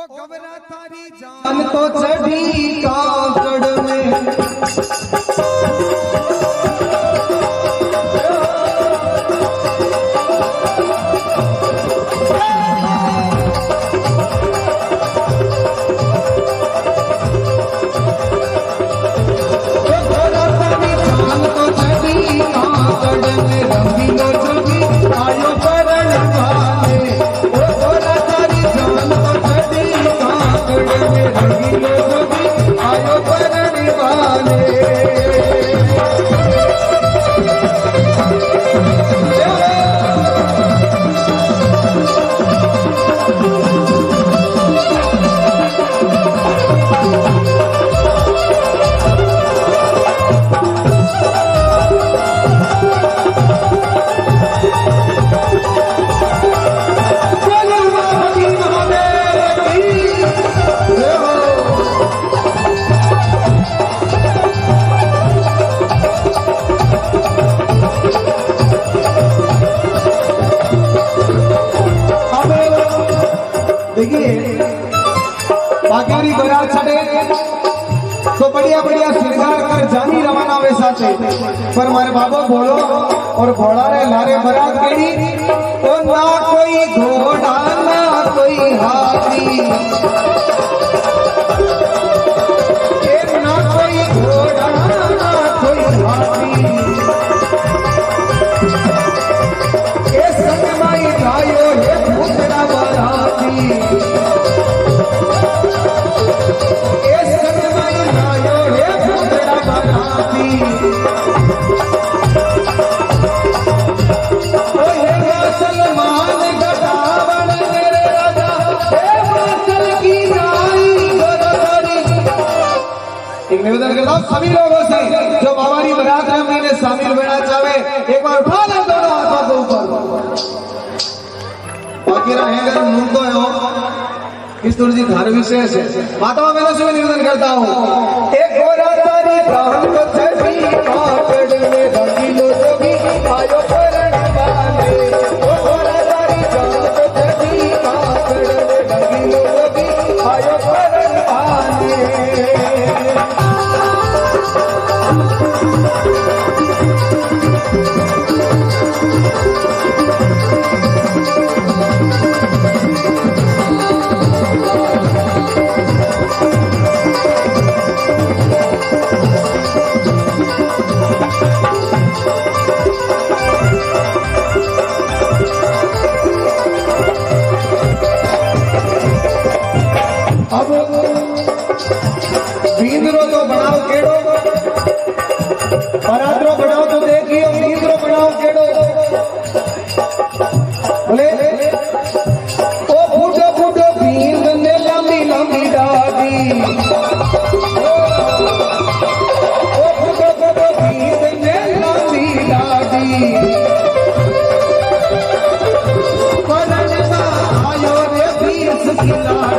घबरा थारी जान तो चढ़ी काकड़ में बाकी बारात छड़े तो बढ़िया बढ़िया श्रृंगार कर जानी रवाना वे साथे पर मारे बाबो बोलो और घोड़ा रे लारे बारात केड़ी ओ ना कोई घोड़ा ना कोई हाथी ए ना कोई घोड़ा ना कोई हाथी ए संग माई गायो हे भूतड़ा बाराती निवेदन करता हूँ सभी लोगों से जो बाबारी बारात में मैंने शामिल होना चाहे एक बार उठा ले दोनों हाथों को ऊपर बाकी रहेंगे मुंह तो है इस थोड़ी सी धार्मिक से माताओं मैंने से निवेदन करता हूँ एक गोरा तारी प्राण को छठी काकड़ में रंगीलो जोगी आयो करण वाले ओ गोरा तारी प्राण को छठी काकड़ में रंगीलो जोगी आयो करण वाले बरातरो बनाओ तो देखियो नींदरो बनाओ केड़ो बोले ओ फूटो फूटो भींद ने लंबी लंबी डाली ओ फूटो फूटो भींद ने लंबी डाली करण आयो रे भींस की